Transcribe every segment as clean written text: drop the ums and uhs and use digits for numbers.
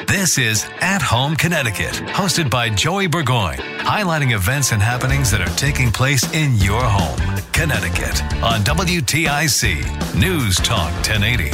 This is At Home Connecticut, hosted by Joey Burgoyne, highlighting events and happenings that are taking place in your home, Connecticut, on WTIC News Talk 1080.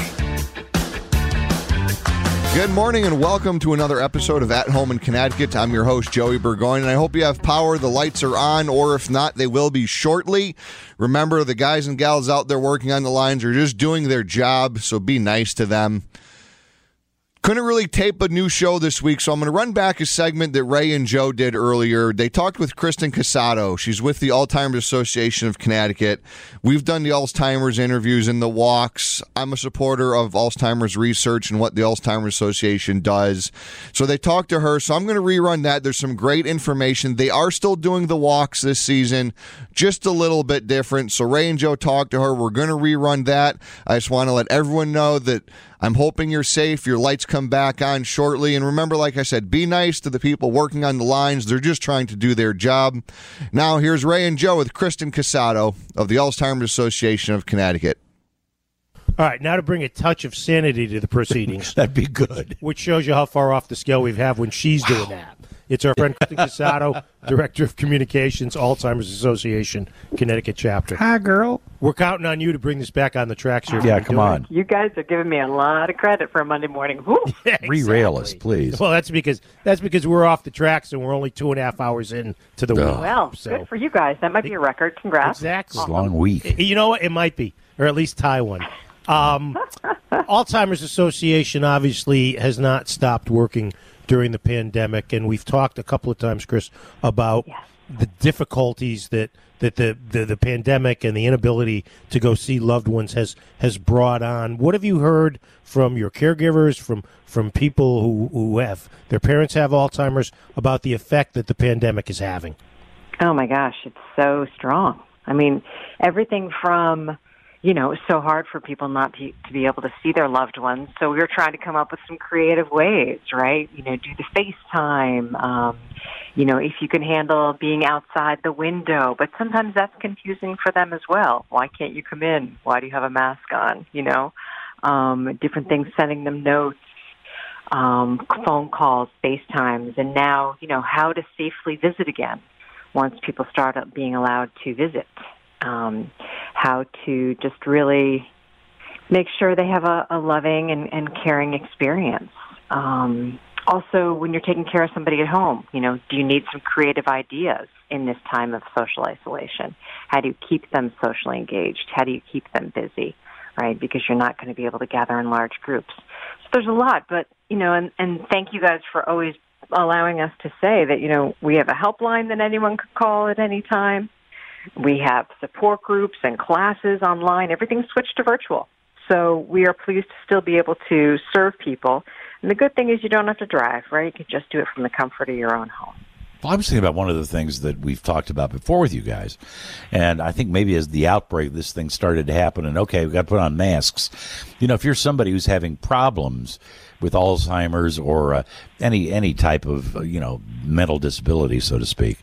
Good morning and welcome to another episode of At Home in Connecticut. I'm your host, Joey Burgoyne, and I hope you have power. The lights are on, or if not, they will be shortly. Remember, the guys and gals out there working on the lines are just doing their job, so be nice to them. Couldn't really tape a new show this week, so I'm going to run back a segment that Ray and Joe did earlier. They talked with Kristen Casado. She's with the Alzheimer's Association of Connecticut. We've done the Alzheimer's interviews and the walks. I'm a supporter of Alzheimer's research and what the Alzheimer's Association does. So they talked to her, so I'm going to rerun that. There's some great information. They are still doing the walks this season, just a little bit different. So Ray and Joe talked to her. We're going to rerun that. I just want to let everyone know that I'm hoping you're safe. Your lights come back on shortly. And remember, like I said, be nice to the people working on the lines. They're just trying to do their job. Now, here's Ray and Joe with Kristen Casado of the Alzheimer's Association of Connecticut. All right, now to bring a touch of sanity to the proceedings. That'd be good. Which shows you how far off the scale we have when she's doing that. It's our friend Kristen Casado, Director of Communications, Alzheimer's Association, Connecticut chapter. Hi, girl. We're counting on you to bring this back on the tracks here. Yeah, come on. You guys are giving me a lot of credit for a Monday morning. Yeah, Re-rail us, please. Well, that's because we're off the tracks and we're only 2.5 hours in to the week. Well, So, good for you guys. That might be a record. Congrats. exactly. It's a long week. You know what? It might be, or at least tie one. Alzheimer's Association obviously has not stopped working during the pandemic, and we've talked a couple of times, Chris, about the difficulties that the pandemic and the inability to go see loved ones has brought on. What have you heard from your caregivers, from people who have their parents have Alzheimer's, about the effect that the pandemic is having? Oh, my gosh. It's so strong. I mean, everything from, it's so hard for people not to be able to see their loved ones. So we were trying to come up with some creative ways, right? Do the FaceTime, if you can handle being outside the window. But sometimes that's confusing for them as well. Why can't you come in? Why do you have a mask on? Different things, sending them notes, phone calls, FaceTimes, and now, how to safely visit again once people start being allowed to visit. How to just really make sure they have a loving and caring experience. Also, when you're taking care of somebody at home, do you need some creative ideas in this time of social isolation? How do you keep them socially engaged? How do you keep them busy, right? Because you're not going to be able to gather in large groups. So there's a lot, but, and thank you guys for always allowing us to say that, we have a helpline that anyone could call at any time. We have support groups and classes online. Everything's switched to virtual. So we are pleased to still be able to serve people. And the good thing is you don't have to drive, right? You can just do it from the comfort of your own home. Well, I was thinking about one of the things that we've talked about before with you guys. And I think maybe as the outbreak, this thing started to happen, and okay, we've got to put on masks. If you're somebody who's having problems with Alzheimer's or any type of, mental disability, so to speak,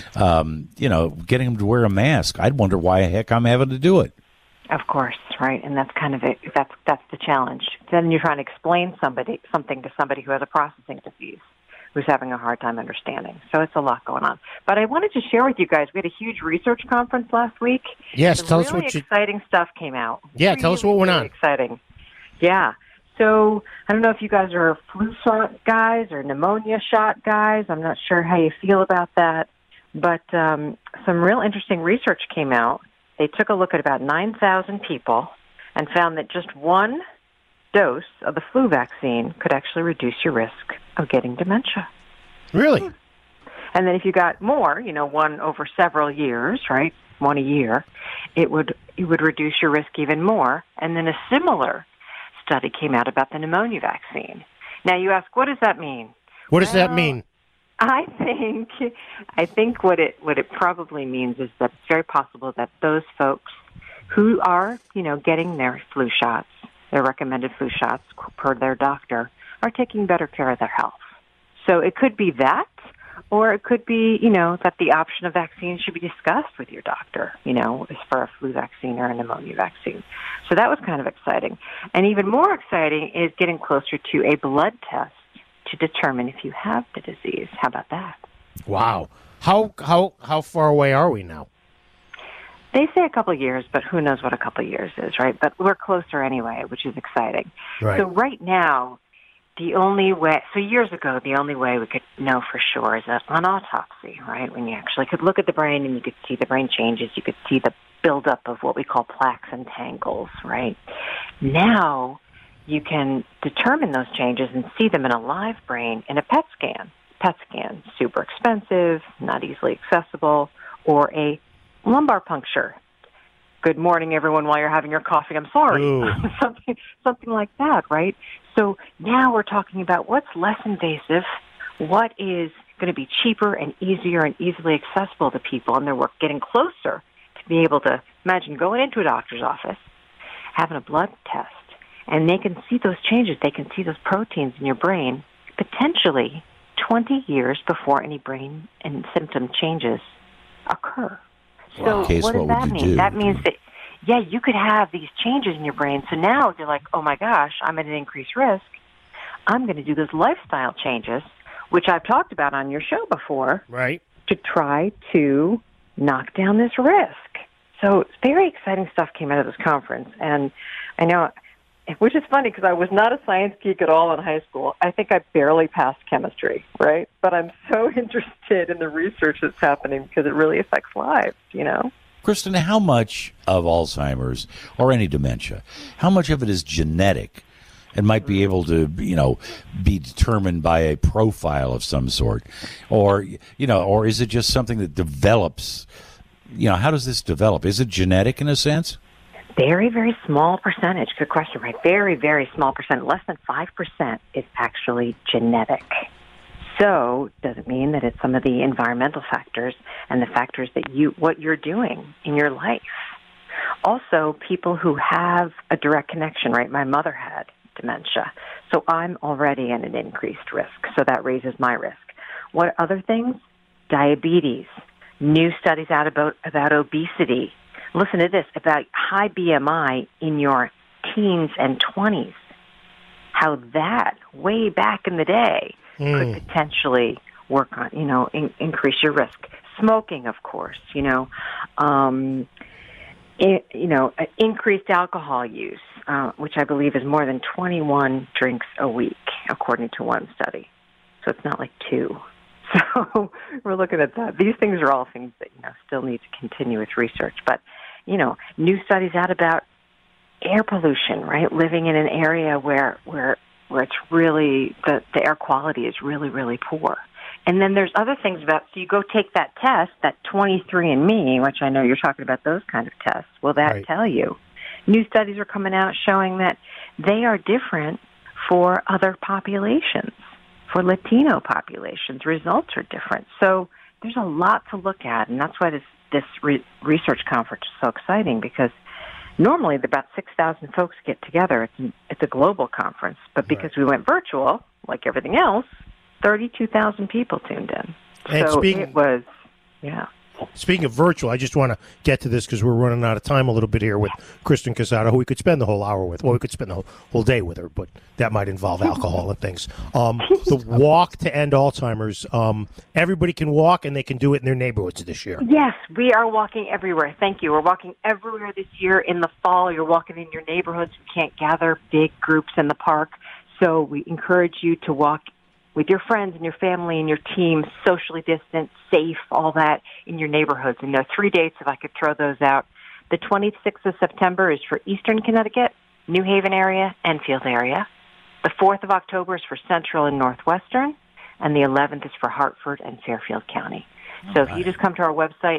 getting them to wear a mask, I'd wonder why the heck I'm having to do it. Of course, right, and that's kind of it. That's the challenge. Then you're trying to explain something to somebody who has a processing disease, who's having a hard time understanding. So it's a lot going on. But I wanted to share with you guys, we had a huge research conference last week. Yes, Some tell really us what exciting stuff came out. Yeah, tell us what went on. Exciting. Yeah. So I don't know if you guys are flu shot guys or pneumonia shot guys. I'm not sure how you feel about that. But some real interesting research came out. They took a look at about 9,000 people and found that just one dose of the flu vaccine could actually reduce your risk of getting dementia. Really? And then if you got more, one over several years, right, one a year, it would reduce your risk even more. And then a similar study came out about the pneumonia vaccine. Now you ask, what does that mean? What does that mean? I think what it probably means is that it's very possible that those folks who are, getting their flu shots, their recommended flu shots per their doctor, are taking better care of their health. So it could be that, or it could be, that the option of vaccine should be discussed with your doctor, as for a flu vaccine or a pneumonia vaccine. So that was kind of exciting. And even more exciting is getting closer to a blood test to to determine if you have the disease. How about that? Wow. How far away are we now? They say a couple of years, but who knows what a couple of years is, right? But we're closer anyway, which is exciting. Right. So right now, the only way, so years ago, the only way we could know for sure is an autopsy, right? When you actually could look at the brain and you could see the brain changes, you could see the buildup of what we call plaques and tangles, right? Now you can determine those changes and see them in a live brain in a PET scan. PET scan, super expensive, not easily accessible, or a lumbar puncture. Good morning, everyone, while you're having your coffee. I'm sorry. something like that, right? So now we're talking about what's less invasive, what is going to be cheaper and easier and easily accessible to people, and then we're getting closer to be able to imagine going into a doctor's office, having a blood test, and they can see those changes. They can see those proteins in your brain potentially 20 years before any brain and symptom changes occur. So what does that mean? That means that, yeah, you could have these changes in your brain. So now you're like, oh, my gosh, I'm at an increased risk. I'm going to do those lifestyle changes, which I've talked about on your show before, right, to try to knock down this risk. So very exciting stuff came out of this conference. And I know, which is funny because I was not a science geek at all in high school. I think I barely passed chemistry, right? But I'm so interested in the research that's happening because it really affects lives, you know? Kristen, how much of Alzheimer's or any dementia, how much of it is genetic and might be able to, be determined by a profile of some sort? Or is it just something that develops? How does this develop? Is it genetic in a sense? Very, very small percentage. Good question, right? Very, very small percent. Less than 5% is actually genetic. So does it mean that it's some of the environmental factors and the factors that what you're doing in your life? Also, people who have a direct connection, right? My mother had dementia, so I'm already at an increased risk, so that raises my risk. What other things? Diabetes, new studies out about obesity. Listen to this, about high BMI in your teens and 20s, how that, way back in the day, could potentially work on, increase your risk. Smoking, of course, increased alcohol use, which I believe is more than 21 drinks a week, according to one study. So it's not like 2. So we're looking at that. These things are all things that, still need to continue with research. But, new studies out about air pollution, right? Living in an area where it's really, the air quality is really, really poor. And then there's other things so you go take that test, that 23andMe, which I know you're talking about those kind of tests. Will that tell you? New studies are coming out showing that they are different for other populations. For Latino populations, results are different. So there's a lot to look at, and that's why this research conference is so exciting, because normally about 6,000 folks get together. It's a global conference, but because we went virtual, like everything else, 32,000 people tuned in. And so it was, yeah. Speaking of virtual, I just want to get to this because we're running out of time a little bit here with Kristen Casado, who we could spend the whole hour with. Well, we could spend the whole day with her, but that might involve alcohol and things. The Walk to End Alzheimer's, everybody can walk, and they can do it in their neighborhoods this year. Yes, we are walking everywhere. Thank you. We're walking everywhere this year. In the fall, you're walking in your neighborhoods. We can't gather big groups in the park, so we encourage you to walk with your friends and your family and your team, socially distant, safe, all that in your neighborhoods. And there are 3 dates, if I could throw those out. The 26th of September is for Eastern Connecticut, New Haven area, Enfield area. The 4th of October is for Central and Northwestern, and the 11th is for Hartford and Fairfield County. So if you just come to our website,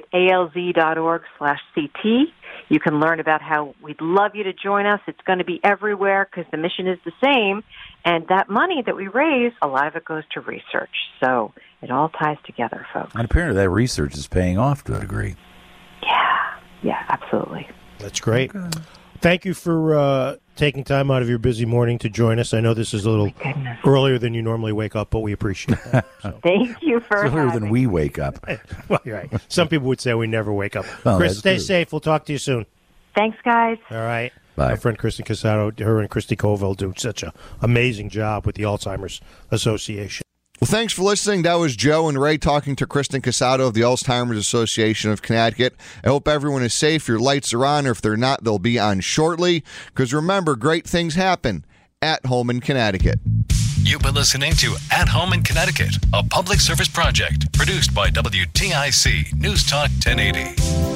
alz.org/CT, you can learn about how we'd love you to join us. It's going to be everywhere because the mission is the same. And that money that we raise, a lot of it goes to research. So it all ties together, folks. And apparently that research is paying off to a degree. Yeah, absolutely. That's great. Okay. Thank you for taking time out of your busy morning to join us. I know this is a little earlier than you normally wake up, but we appreciate that. So. Thank you for it's earlier than we wake up. Well, you're right. Some people would say we never wake up. Chris, stay safe. We'll talk to you soon. Thanks, guys. All right. Bye. Our friend Kristen Casado, her and Christy Colville do such an amazing job with the Alzheimer's Association. Well, thanks for listening. That was Joe and Ray talking to Kristen Casado of the Alzheimer's Association of Connecticut. I hope everyone is safe. Your lights are on, or if they're not, they'll be on shortly. Because remember, great things happen at home in Connecticut. You've been listening to At Home in Connecticut, a public service project produced by WTIC News Talk 1080.